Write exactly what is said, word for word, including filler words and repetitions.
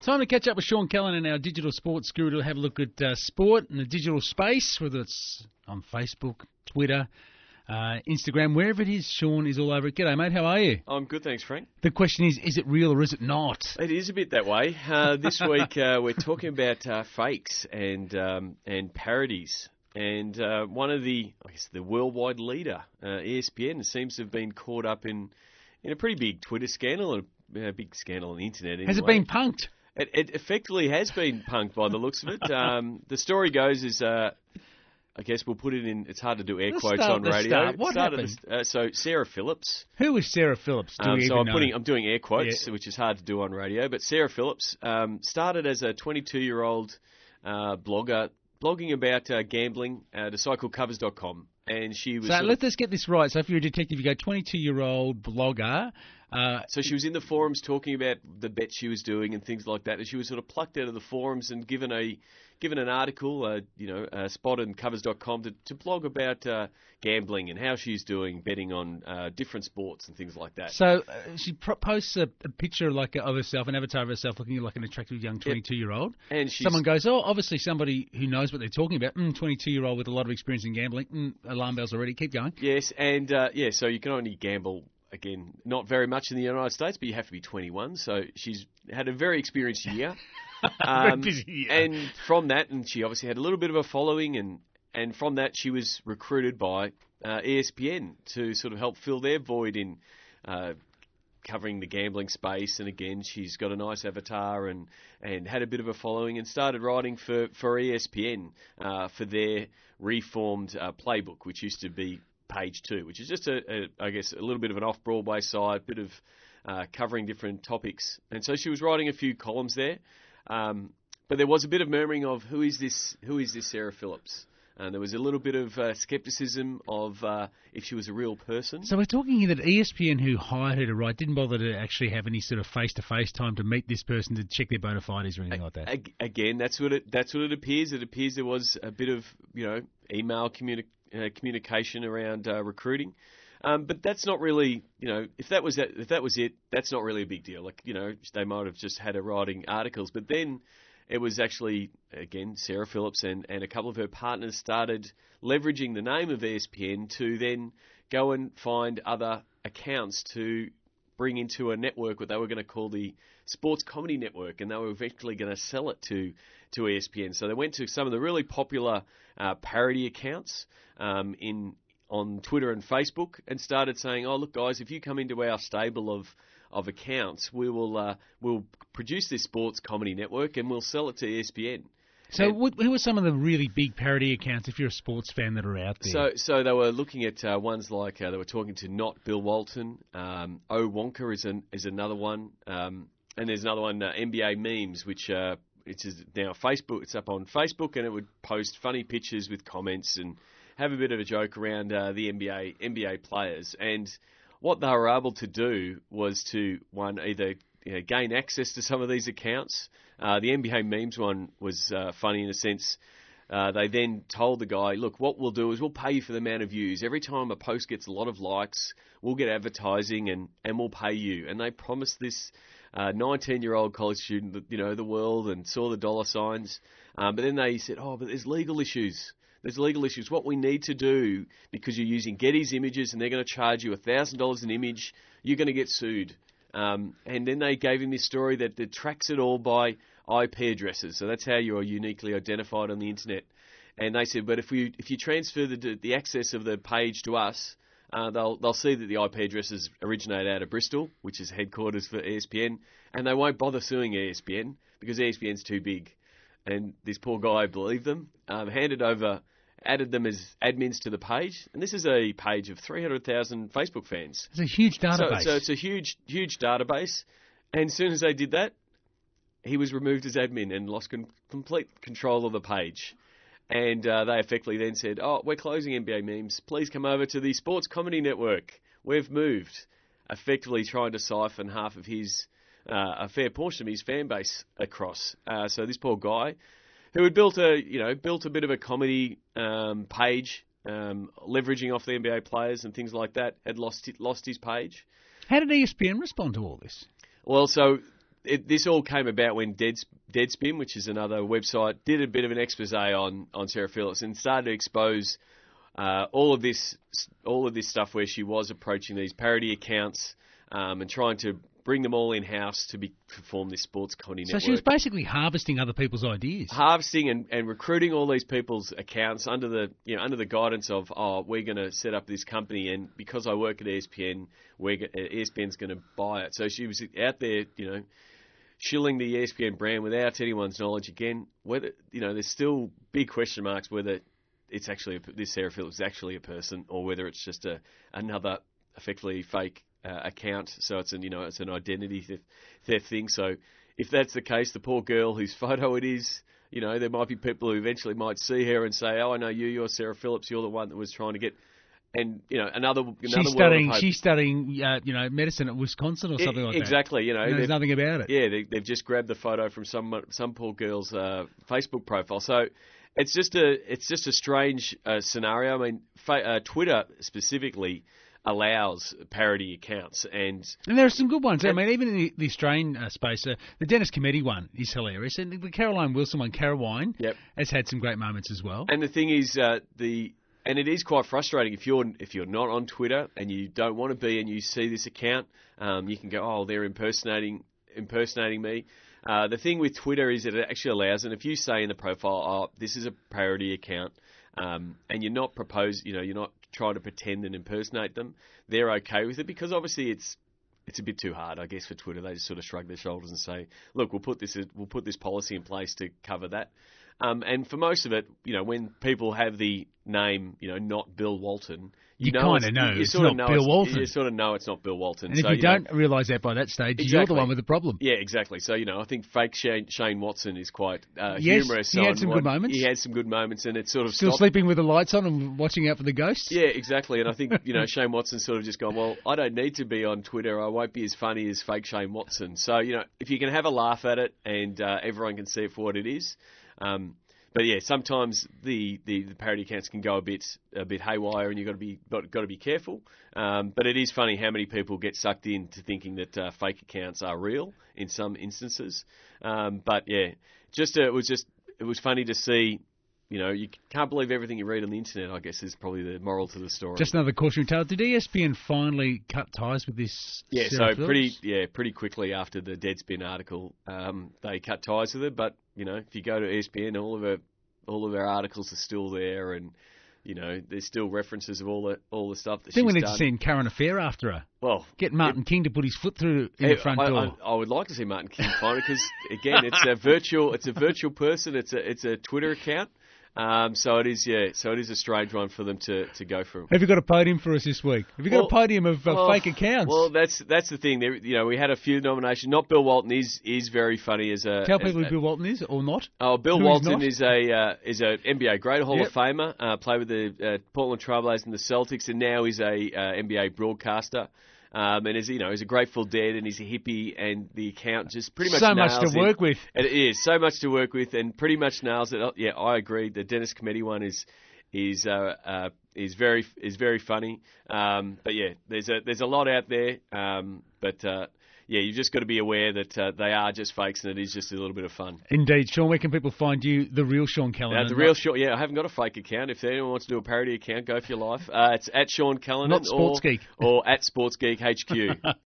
Time to catch up with Sean Callan, our digital sports guru, to have a look at uh, sport in the digital space, whether it's on Facebook, Twitter, uh, Instagram, wherever it is. Sean is all over it. G'day, mate. How are you? I'm good, thanks, Frank. The question is, is it real or is it not? It is a bit that way. Uh, this week uh, we're talking about uh, fakes and um, and parodies. And uh, one of the, I guess, the worldwide leader, uh, E S P N, seems to have been caught up in, in a pretty big Twitter scandal, a, a big scandal on the internet. Anyway. Has it been punked? It, it effectively has been punked by the looks of it. Um, the story goes is, uh, I guess we'll put it in, it's hard to do air Let's quotes start on at the radio. start. What Started happened? The, uh, so Sarah Phillips. Who is Sarah Phillips? Do Um, we so even I'm know? putting, I'm doing air quotes, Yeah. which is hard to do on radio. But Sarah Phillips um, started as a twenty-two-year-old uh, blogger, blogging about uh, gambling at a site called covers dot com. And she was So sort of- let's just get this right. So if you're a detective, you go twenty-two-year-old blogger. Uh, So she was in the forums talking about the bets she was doing and things like that, and she was sort of plucked out of the forums and given a given an article, uh, you know, a spot on covers dot com to, to blog about uh, gambling and how she's doing betting on uh, different sports and things like that. So uh, she pro- posts a, a picture like of herself, an avatar of herself, looking like an attractive young twenty-two-year-old. And she's, Someone goes, oh, obviously somebody who knows what they're talking about. Mm, twenty-two-year-old with a lot of experience in gambling. Mm, alarm bells already. Keep going. Yes, and uh, yeah, so you can only gamble, again, not very much in the United States, but you have to be twenty-one. So she's had a very experienced year. Very Um, busy year. And from that, and she obviously had a little bit of a following, and, and from that she was recruited by uh, E S P N to sort of help fill their void in uh, covering the gambling space. And again, she's got a nice avatar and, and had a bit of a following and started writing for, for E S P N uh, for their reformed uh, playbook, which used to be Page Two, which is just a, a I guess, a little bit of an off-Broadway side, bit of uh, covering different topics. And so she was writing a few columns there. Um, but there was a bit of murmuring of who is this? Who is this Sarah Phillips? And there was a little bit of uh, scepticism of uh, if she was a real person. So we're talking here that E S P N, who hired her to write, didn't bother to actually have any sort of face-to-face time to meet this person to check their bona fides or anything like that. Ag- Again, that's what it that's what it appears. It appears there was a bit of you know email communi- uh, communication around uh, recruiting. Um, but that's not really, you know, if that was that, if that was it, that's not really a big deal. Like, you know, they might have just had her writing articles, but then it was actually, again, Sarah Phillips and, and a couple of her partners started leveraging the name of E S P N to then go and find other accounts to bring into a network, what they were going to call the Sports Comedy Network, and they were eventually going to sell it to, to E S P N. So they went to some of the really popular uh, parody accounts um, in on Twitter and Facebook and started saying, oh, look, guys, if you come into our stable of, of accounts, we will uh, we'll produce this sports comedy network and we'll sell it to E S P N. So And what, who are some of the really big parody accounts, if you're a sports fan, that are out there? So so they were looking at uh, ones like, uh, they were talking to Not Bill Walton, um, O Wonka is, an, is another one, um, and there's another one, uh, N B A Memes, which uh, it's now Facebook, it's up on Facebook, and it would post funny pictures with comments and have a bit of a joke around uh, the N B A N B A players. And what they were able to do was to, one, either you know, gain access to some of these accounts. Uh, the N B A Memes one was uh, funny in a sense. Uh, they then told the guy, look, what we'll do is we'll pay you for the amount of views. Every time a post gets a lot of likes, we'll get advertising and, and we'll pay you. And they promised this uh, nineteen-year-old college student, that, you know, the world and saw the dollar signs. Um, but then they said, oh, but there's legal issues. There's legal issues. What we need to do, because you're using Getty's images and they're going to charge you one thousand dollars an image, you're going to get sued. Um, and then they gave him this story that, that tracks it all by I P addresses. So that's how you are uniquely identified on the internet. And they said, but if we if you transfer the the access of the page to us, uh, they'll they'll see that the I P addresses originate out of Bristol, which is headquarters for E S P N, and they won't bother suing E S P N because E S P N's too big. And this poor guy believed them, um, handed over, added them as admins to the page. And this is a page of three hundred thousand Facebook fans. It's a huge database. So, so it's a huge, huge database. And as soon as they did that, he was removed as admin and lost con- complete control of the page. And uh, they effectively then said, oh, we're closing N B A Memes. Please come over to the Sports Comedy Network. We've moved. Effectively trying to siphon half of his... Uh, a fair portion of his fan base across. Uh, so this poor guy, who had built a, you know, built a bit of a comedy um, page, um, leveraging off the N B A players and things like that, had lost lost his page. How did E S P N respond to all this? Well, so it, this all came about when Deads, Deadspin, which is another website, did a bit of an expose on, on Sarah Phillips and started to expose uh, all of this all of this stuff where she was approaching these parody accounts um, and trying to bring them all in-house to be, perform this sports comedy so network. So she was basically harvesting other people's ideas. Harvesting and, and recruiting all these people's accounts under the you know under the guidance of, oh, we're going to set up this company, and because I work at E S P N, we're go- E S P N's going to buy it. So she was out there, you know, shilling the E S P N brand without anyone's knowledge. Again, whether you know, there's still big question marks whether it's actually a, this Sarah Phillips is actually a person, or whether it's just a another effectively fake Uh, account, so it's an you know it's an identity theft, theft thing. So if that's the case, the poor girl whose photo it is, you know, there might be people who eventually might see her and say, "Oh, I know you. You're Sarah Phillips. You're the one that was trying to get." And you know, another another she's studying she's studying uh, you know medicine at Wisconsin or something it, like exactly, that. Exactly, you know, and there's nothing about it. Yeah, they, they've just grabbed the photo from some some poor girl's uh, Facebook profile. So it's just a it's just a strange uh, scenario. I mean, fa- uh, Twitter specifically allows parody accounts, and and there are some good ones. I mean, even in the, the Australian uh, space, uh, the Dennis Cometti one is hilarious, and the Caroline Wilson one, Carawine, yep. has had some great moments as well. And the thing is, uh, the and it is quite frustrating if you're if you're not on Twitter and you don't want to be, and you see this account, um, you can go, oh, they're impersonating impersonating me. Uh, the thing with Twitter is that it actually allows, and if you say in the profile, oh, this is a parody account, um, and you're not propose, you know, you're not try to pretend and impersonate them, they're okay with it, because obviously it's it's a bit too hard, I guess, for Twitter. They just sort of shrug their shoulders and say, look, we'll put this we'll put this policy in place to cover that. Um, and for most of it, you know, when people have the name, you know, not Bill Walton, you, you kind of know you, you it's sort not of know Bill it's, Walton. You sort of know it's not Bill Walton. And so, if you, you don't know, realise that by that stage, exactly. you're the one with the problem. Yeah, exactly. So, you know, I think fake Shane, Shane Watson is quite uh, yes, humorous. he had some what, good moments. He had some good moments, and it's sort of Still stopped. sleeping with the lights on and watching out for the ghosts? Yeah, exactly. And I think, you know, Shane Watson's sort of just gone, well, I don't need to be on Twitter. I won't be as funny as fake Shane Watson. So, you know, if you can have a laugh at it and uh, everyone can see it for what it is. Um, but yeah, sometimes the, the, the parody accounts can go a bit a bit haywire, and you've got to be got, got to be careful. Um, but it is funny how many people get sucked into thinking that uh, fake accounts are real in some instances. Um, but yeah, just uh, it was just it was funny to see. You know, you can't believe everything you read on the internet, I guess, is probably the moral to the story. Just another cautionary tale. Did E S P N finally cut ties with this? Yeah, Sarah so Phillips? pretty yeah, pretty quickly after the Deadspin article, um, they cut ties with her. But, you know, if you go to E S P N, all of her all of her articles are still there, and, you know, there's still references of all the all the stuff that I think she's we need done. to send Karen Affair after her. Well, Get Martin it, King to put his foot through in it, the front I, door. I, I would like to see Martin King find it, because, again, it's a virtual it's a virtual person. It's a it's a Twitter account. Um, so it is, yeah. So it is a strange one for them to, to go from. Have you got a podium for us this week? Have you got well, a podium of uh, well, fake accounts? Well, that's that's the thing. There, you know, we had a few nominations. Not Bill Walton is is very funny as a. Tell as, people who Bill Walton is or not. Oh, Bill Who Walton is is a uh, is a N B A great Hall yep. of Famer. Uh, played with the uh, Portland Trailblazers and the Celtics, and now he's a uh, N B A broadcaster. Um, and is you know he's a Grateful Dead, and he's a hippie, and the account just pretty much so nails much to it. work with. It is so much to work with, and pretty much nails it. Oh, yeah, I agree. The Dennis Cometti one is is uh, uh, is very is very funny. Um, but yeah, there's a there's a lot out there. Um, but uh, yeah, you've just got to be aware that uh, they are just fakes, and it is just a little bit of fun. Indeed, Sean. Where can people find you? The real Sean Callanan. Uh, the real Sean. Yeah, I haven't got a fake account. If anyone wants to do a parody account, go for your life. Uh, it's at Sean Callanan Not Sports or, Geek. or at Sports Geek H Q.